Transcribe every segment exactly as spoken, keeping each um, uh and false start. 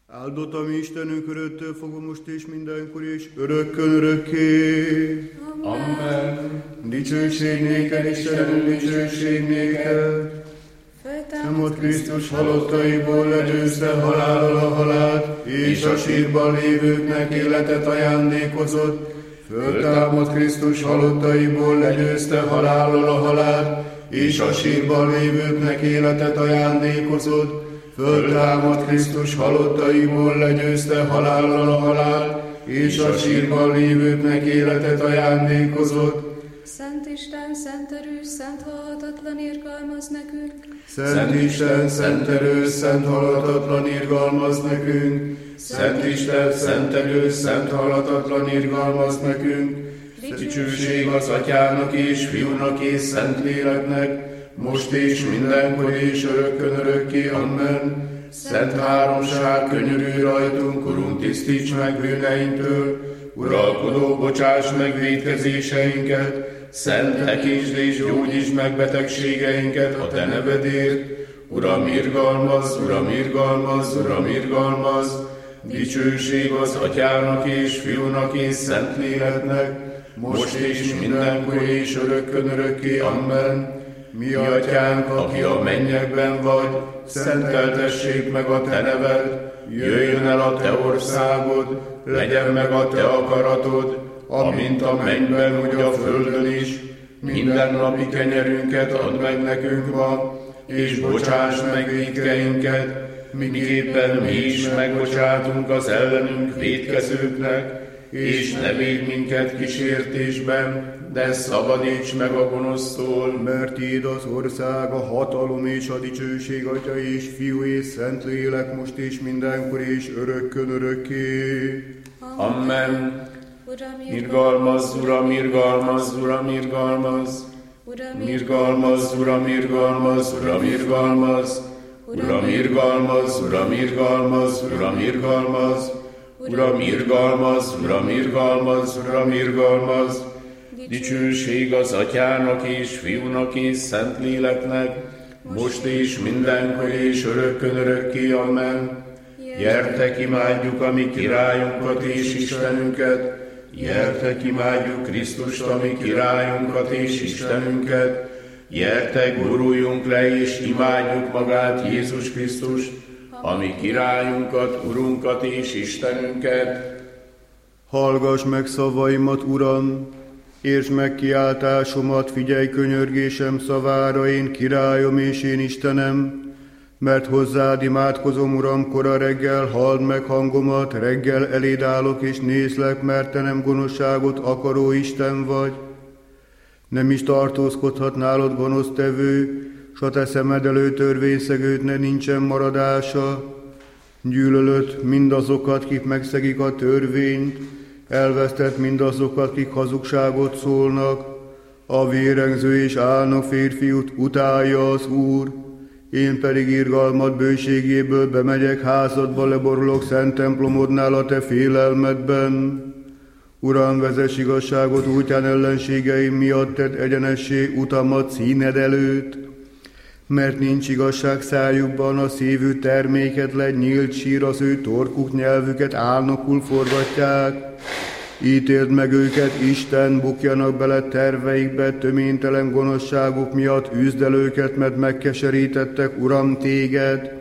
Áldott a mi Istenünk öröttől fogva most és mindenkor és örökkön örökké. Amen. Dicsőség néked, Istenünk, dicsőség néked. Támad Krisztus halottaiból legyőzte halállal a halált, és a sírban lévőknek életet ajándékozott. Föltámad Krisztus halottaiból legyőzte halállal a halált, és a sírban lévőknek életet ajándékozott. Föltámad Krisztus halottaiból legyőzte halállal a halált, és a sírban lévőknek életet ajándékozott. Szent Isten, szent erős, szent halhatatlan irgalmaz nekünk. Szent Isten, szent erős, szent halhatatlan irgalmaz nekünk. Szent Isten, szent erős, szent halhatatlan irgalmaz nekünk. Dicsőség az Atyának és Fiúnak és Szentléleknek, most és mindenkor és örökkön örökké. Amen. Szent háromság, könyörülj rajtunk, Urunk, tisztíts meg bűneinktől. Uralkodó, bocsáss meg vétkezéseinket, Szent, tekintsd és gyógyítsd meg betegségeinket a Te nevedért. Uram, irgalmazz, Uram, irgalmazz, Uram, irgalmazz. Dicsőség az Atyának és Fiúnak és Szentléleknek, most és mindenkor és örökkön örökké. Amen. Mi Atyánk, aki a mennyekben vagy, szenteltessék meg a Te neved, jöjjön el a Te országod, legyen meg a Te akaratod, amint a mennyben, úgy a földön is. Minden napi kenyerünket add meg nekünk ma, és bocsáss meg vétkeinket, miképpen mi is megbocsátunk az ellenünk vétkezőknek, és ne védj minket kísértésben, de szabadíts meg a gonosztól. Mert Tiéd az ország, a hatalom és a dicsőség, Atya és Fiú és Szentlélek, most és mindenkor és örökkön örökké. Amen. Irgalmazz, Uram, irgalmazz, Uram, irgalmazz. Irgalmazz, Uram, irgalmazz, Uram, irgalmazz. Uram, irgalmazz, Uram, irgalmazz, Uram, irgalmazz. Uram, irgalmazz, Uram, irgalmazz, Uram, irgalmazz. Dicsőség az Atyának és Fiúnak és Szentléleknek, most és mindenkor és örökkön örökké. Amen. Gyertek, imádjuk a mi királyunkat és Istenünket, gyertek, imádjuk Krisztust, a mi királyunkat és Istenünket, gyertek, boruljunk le és imádjuk magát, Jézus Krisztust, a mi királyunkat, Urunkat és Istenünket. Hallgass meg szavaimat, Uram, értsd meg kiáltásomat, figyelj könyörgésem szavára, én királyom és én Istenem, mert hozzád imádkozom, Uram, kora reggel, halld meg hangomat, reggel eléd állok és nézlek, mert Te nem gonoszságot akaró Isten vagy. Nem is tartózkodhat nálad gonosztevő, s a Te szemed elő törvényszegőtnek nincsen maradása. Gyűlölött mindazokat, kik megszegik a törvényt, elvesztett mindazokat, kik hazugságot szólnak. A vérengző és álnok férfiút utálja az Úr. Én pedig irgalmad bőségéből bemegyek házadba, leborulok szent templomodnál a Te félelmedben. Uram, vezess igazságot útján, ellenségeim miatt tedd egyenessé utamat színed előtt. Mert nincs igazság szájukban, a szívű terméket le nyílt sír, az ő torkuk nyelvüket álnokul forgatják. Ítéld meg őket, Isten, bukjanak bele terveikbe, töménytelen gonoszságuk miatt üzd el őket, mert megkeserítettek, Uram, Téged.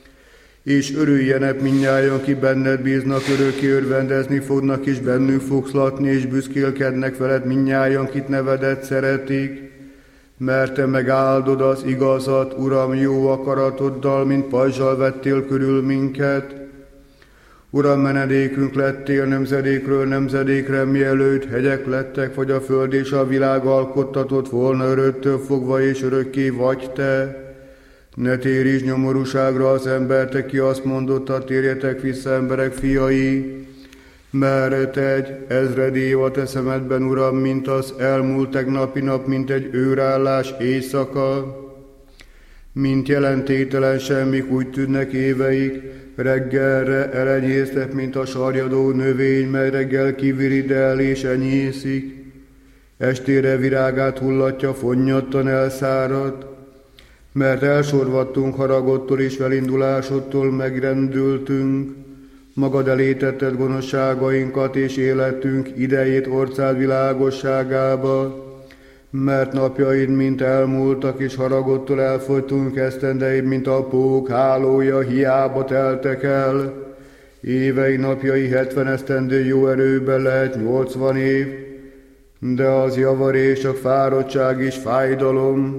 És örüljenek mindnyájan, ki benned bíznak, örökké örvendezni fognak, és bennük fogsz lakni, és büszkélkednek veled mindnyájan, kit nevedet szeretik. Mert Te megáldod az igazat, Uram, jó akaratoddal, mint pajzsal vettél körül minket. Uram, menedékünk lettél nemzedékről nemzedékre, mielőtt hegyek lettek, vagy a föld és a világ alkottatott volna, öröttől fogva és örökké vagy Te. Ne téríts nyomorúságra az embert, Te ki azt mondotta, térjetek vissza, emberek fiai. Mert egy ezred év a Te szemedben, Uram, mint az elmúlt tegnapi nap, mint egy őrállás éjszaka. Mint jelentéktelen semmik úgy tűnnek éveik, reggelre elenyésztek, mint a sarjadó növény, mely reggel kiviridel és enyészik. Estére virágát hullatja, fonnyadtan elszáradt. Mert elsorvadtunk haragodtól és felindulásodtól megrendültünk. Magad elé tetted gonoszságainkat és életünk idejét orcád világosságába, mert napjaid mint elmúltak, és haragodtól elfogytunk, esztendeid, mint a pók hálója, hiába teltek el. Évei napjai hetven esztendő jó erőben lehet nyolcvan év, de az javarés, csak fáradtság és fájdalom,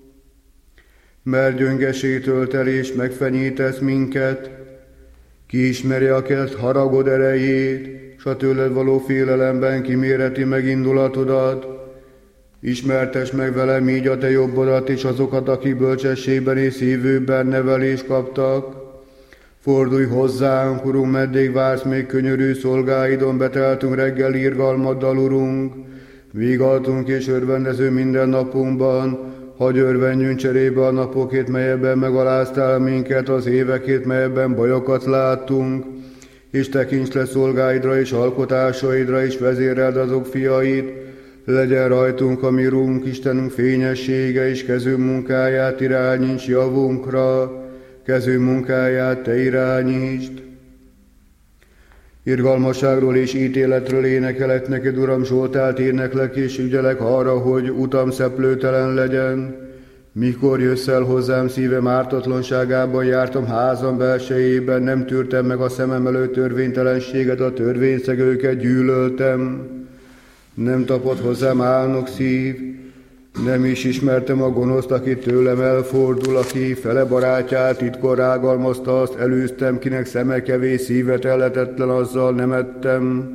mert gyöngeségtől telés megfenyítesz minket. Ki ismeri a kezd haragod erejét, s a tőled való félelemben kiméreti megindulatodat. Ismertes meg velem így a te jobbodat és azokat, akik bölcsességben és szívőben nevelést kaptak. Fordulj hozzánk, Urunk, meddig vársz még könyörű szolgáidon, beteltünk reggel irgalmaddal, Urunk. Vígaltunk és örvendező minden napunkban, hagy örvendjünk cserébe a napokét, melyebben megaláztál minket, az évekét, melyebben bajokat láttunk, és tekints le szolgáidra és alkotásaidra, és vezéreld azok fiait, legyen rajtunk a mi Urunk, Istenünk fényessége, és kezünk munkáját irányíts javunkra, kezünk munkáját te irányítsd. Irgalmasságról és ítéletről énekelek neked, Uram, Zsoltárt éneklek, és ügyelek arra, hogy utam szeplőtelen legyen. Mikor jössz el hozzám, szívem ártatlanságában jártam házam belsejében, nem tűrtem meg a szemem előtt törvénytelenséget, a törvényszegőket gyűlöltem. Nem tapott hozzám álnok szív, nem is ismertem a gonoszt, aki tőlem elfordul, aki fele barátját titkon rágalmazta, azt elűztem, kinek szeme kevés, szíve telhetetlen, azzal nem ettem.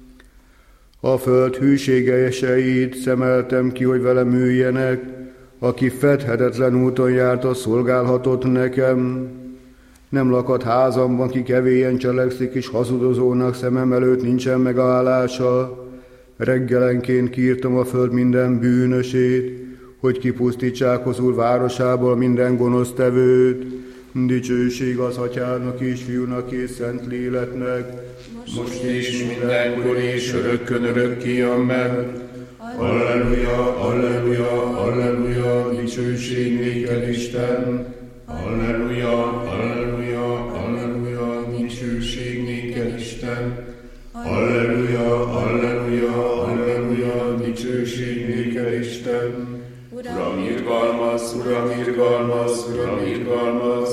A föld hűségeseit szemeltem ki, hogy velem üljenek, aki fedhetetlen úton járt, az szolgálhatott nekem. Nem lakott házamban, ki kevélyen cselekszik, és hazudozónak szemem előtt nincsen megállása. Reggelenként kiírtam a föld minden bűnösét, hogy kipusztítsák az Úr városából minden gonosztevőt. Dicsőség az Atyának és Fiúnak és Szentléleknek, most, most is mindenkor és örökkön örökké, amen. Alleluja, alleluja, alleluja, dicsőség néked, Isten. Alleluja, alleluja, alleluja, dicsőség néked, Isten. Alleluja, alleluja, alleluja, dicsőség néked, Isten. Uram, irgalmaz, Uram, irgalmaz, Uram, irgalmaz,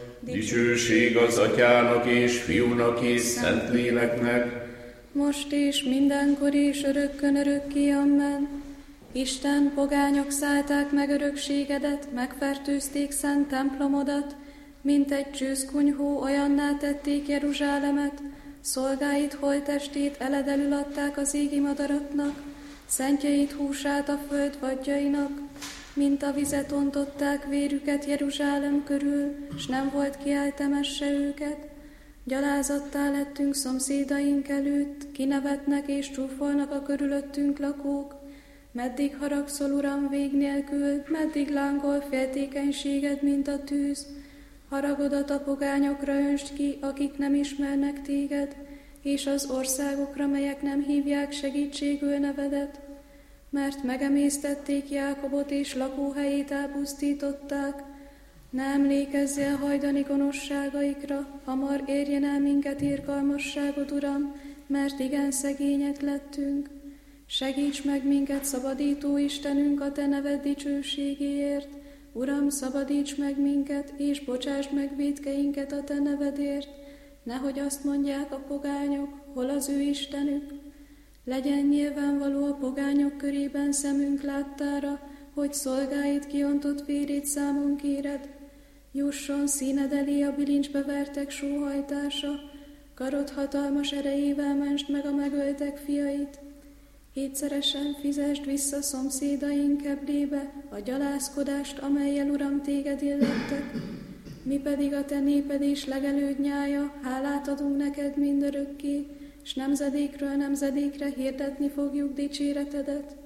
dicsőség az Atyának és Fiúnak és Szentléleknek, most és mindenkor és örökkön örökké, amen. Isten, pogányok szállták meg örökségedet, megfertőzték szent templomodat, mint egy csőszkunyhó, olyanná tették Jeruzsálemet, szolgáid holttestét eledelül adták az égi madaraknak, szentjeid húsát a föld vadjainak, mint a vizet ontották vérüket Jeruzsálem körül, s nem volt kiáltemesse őket. Gyalázattá lettünk szomszédaink előtt, kinevetnek és csúfolnak a körülöttünk lakók. Meddig haragszol, Uram, vég nélkül, meddig lángol féltékenységed, mint a tűz. Haragodat a pogányokra öntsd ki, akik nem ismernek téged, és az országokra, melyek nem hívják segítségül nevedet. Mert megemésztették Jákobot, és lakóhelyét elpusztították. Ne emlékezzél hajdani gonoszságaikra, hamar érjen el minket irgalmasságod, Uram, mert igen szegények lettünk. Segíts meg minket, szabadító Istenünk, a te neved dicsőségéért. Uram, szabadíts meg minket, és bocsásd meg vétkeinket a te nevedért. Nehogy azt mondják a pogányok, hol az ő Istenük. Legyen nyilvánvaló a pogányok körében szemünk láttára, hogy szolgáid kiontott vérét számon kéred. Jusson színed elé a bilincsbe vertek sóhajtása, karod hatalmas erejével mentsd meg a megöltek fiait. Kétszeresen fizesd vissza szomszédaink keblébe a gyalázkodást, amellyel, Uram, téged illettek. Mi pedig a te néped és legelőd nyája, hálát adunk neked mindörökké, s nemzedékről nemzedékre hirdetni fogjuk dicséretedet.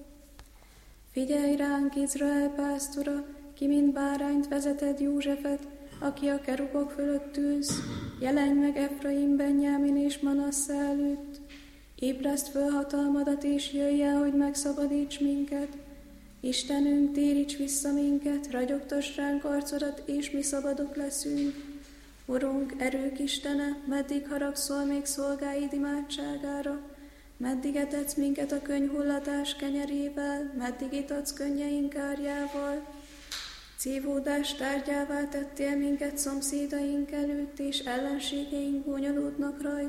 Figyelj ránk, Izrael pásztora, ki mint bárányt vezeted Józsefet, aki a kerubok fölött ülsz, jelenj meg Efraim, Benjámin és Manasszeh előtt. Ébreszt föl hatalmadat, és jöjj el, hogy megszabadíts minket. Istenünk, téríts vissza minket, ragyogtass ránk arcodat, és mi szabadok leszünk. Urunk, erők Istene, meddig haragszol még szolgáid imádságára? Meddig etetsz minket a könnyhullatás kenyerével, meddig itatsz könnyeink árjával? Cívódás tárgyává tettél minket szomszédaink előtt, és ellenségeink bonyolódnak rajtunk.